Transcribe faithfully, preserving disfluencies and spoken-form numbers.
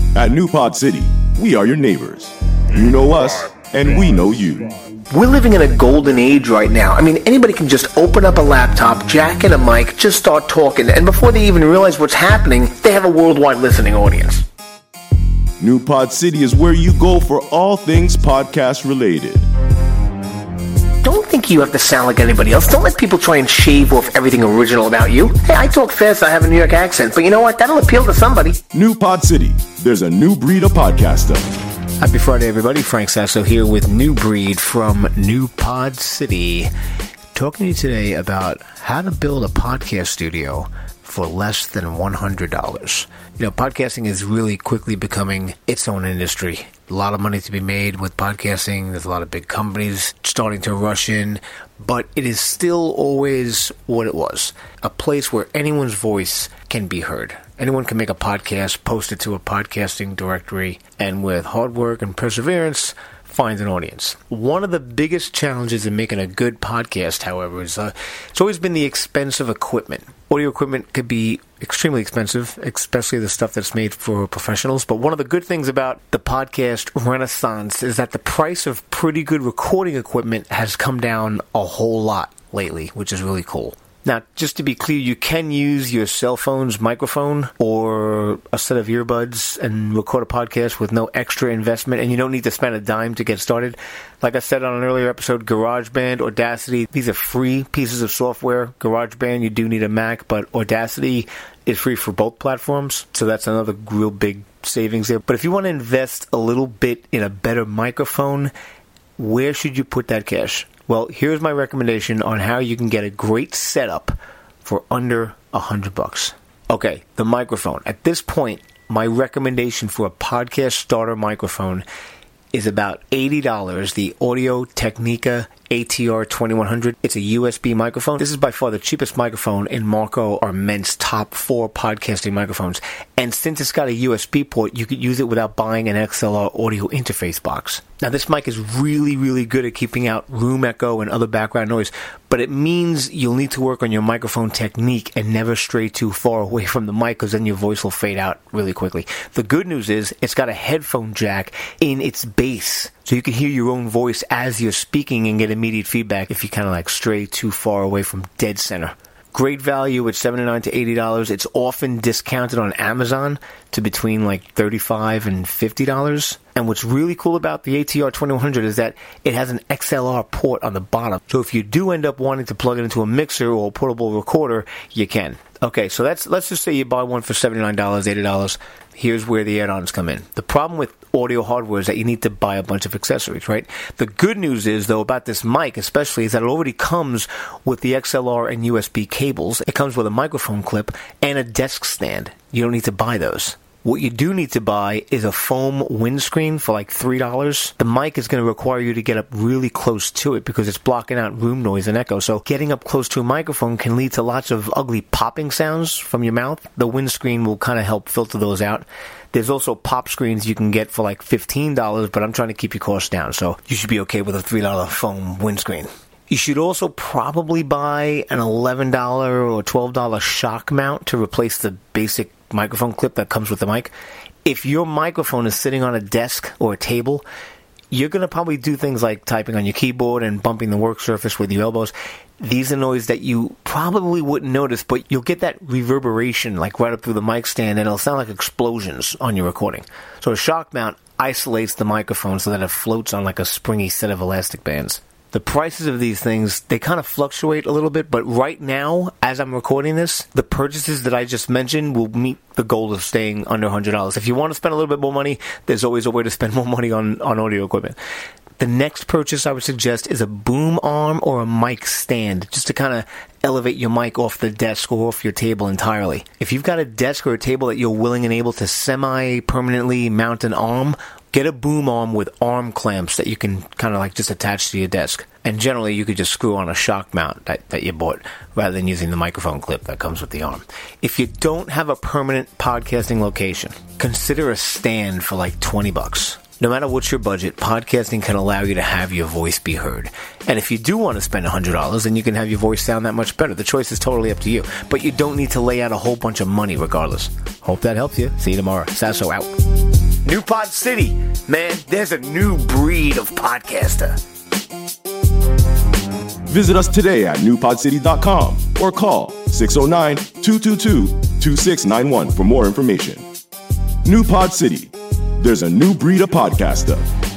At New Pod City, we are your neighbors. You know us, and we know you. We're living in a golden age right now. I mean, anybody can just open up a laptop, jack in a mic, just start talking, and before they even realize what's happening, they have a worldwide listening audience. New Pod City is where you go for all things podcast related. Don't think you have to sound like anybody else. Don't let people try and shave off everything original about you. Hey, I talk fast, I have a New York accent, but you know what? That'll appeal to somebody. New Pod City. There's a new breed of podcaster. Happy Friday, everybody. Frank Sasso here with New Breed from New Pod City. Talking to you today about how to build a podcast studio for less than one hundred dollars. You know, podcasting is really quickly becoming its own industry. A lot of money to be made with podcasting. There's a lot of big companies starting to rush in, but it is still always what it was. A place where anyone's voice can be heard. Anyone can make a podcast, post it to a podcasting directory, and with hard work and perseverance, find an audience. One of the biggest challenges in making a good podcast, however, is uh, it's always been the expense of equipment. Audio equipment could be extremely expensive, especially the stuff that's made for professionals. But one of the good things about the podcast renaissance is that the price of pretty good recording equipment has come down a whole lot lately, which is really cool. Now, just to be clear, you can use your cell phone's microphone or a set of earbuds and record a podcast with no extra investment, and you don't need to spend a dime to get started. Like I said on an earlier episode, GarageBand, Audacity, these are free pieces of software. GarageBand, you do need a Mac, but Audacity is free for both platforms, so that's another real big savings there. But if you want to invest a little bit in a better microphone, where should you put that cash? Well, here's my recommendation on how you can get a great setup for under a hundred bucks. Okay, the microphone. At this point, my recommendation for a podcast starter microphone is about eighty dollars, the Audio-Technica A T R twenty-one hundred. It's a U S B microphone. This is by far the cheapest microphone in Marco Arment's top four podcasting microphones. And since it's got a U S B port, you could use it without buying an X L R audio interface box. Now, this mic is really, really good at keeping out room echo and other background noise, but it means you'll need to work on your microphone technique and never stray too far away from the mic, because then your voice will fade out really quickly. The good news is it's got a headphone jack in its base, so you can hear your own voice as you're speaking and get immediate feedback if you kind of like stray too far away from dead center. Great value at seventy-nine to eighty dollars. It's often discounted on Amazon to between like thirty-five and fifty dollars. And what's really cool about the A T R twenty-one hundred is that it has an X L R port on the bottom. So if you do end up wanting to plug it into a mixer or a portable recorder, you can. Okay, so that's let's just say you buy one for seventy-nine dollars, eighty dollars. Here's where the add-ons come in. The problem with audio hardware is that you need to buy a bunch of accessories, right? The good news is, though, about this mic especially, is that it already comes with the X L R and U S B cables. It comes with a microphone clip and a desk stand. You don't need to buy those. What you do need to buy is a foam windscreen for like three dollars. The mic is going to require you to get up really close to it because it's blocking out room noise and echo. So getting up close to a microphone can lead to lots of ugly popping sounds from your mouth. The windscreen will kind of help filter those out. There's also pop screens you can get for like fifteen dollars, but I'm trying to keep your costs down, so you should be okay with a three dollars foam windscreen. You should also probably buy an eleven dollars or twelve dollars shock mount to replace the basic microphone clip that comes with the mic. If your microphone is sitting on a desk or a table, you're going to probably do things like typing on your keyboard and bumping the work surface with your elbows. These are noise that you probably wouldn't notice, but you'll get that reverberation like right up through the mic stand, and it'll sound like explosions on your recording. So a shock mount isolates the microphone so that it floats on like a springy set of elastic bands. The prices of these things, they kind of fluctuate a little bit, but right now, as I'm recording this, the purchases that I just mentioned will meet the goal of staying under one hundred dollars. If you want to spend a little bit more money, there's always a way to spend more money on, on audio equipment. The next purchase I would suggest is a boom arm or a mic stand, just to kind of elevate your mic off the desk or off your table entirely. If you've got a desk or a table that you're willing and able to semi-permanently mount an arm, get a boom arm with arm clamps that you can kind of like just attach to your desk. And generally, you could just screw on a shock mount that, that you bought rather than using the microphone clip that comes with the arm. If you don't have a permanent podcasting location, consider a stand for like twenty bucks. No matter what's your budget, podcasting can allow you to have your voice be heard. And if you do want to spend one hundred dollars, then you can have your voice sound that much better. The choice is totally up to you. But you don't need to lay out a whole bunch of money regardless. Hope that helps you. See you tomorrow. Sasso out. New Pod City, man, there's a new breed of podcaster. Visit us today at new pod city dot com or call six oh nine, two two two, two six nine one for more information. New Pod City. There's a new breed of podcaster.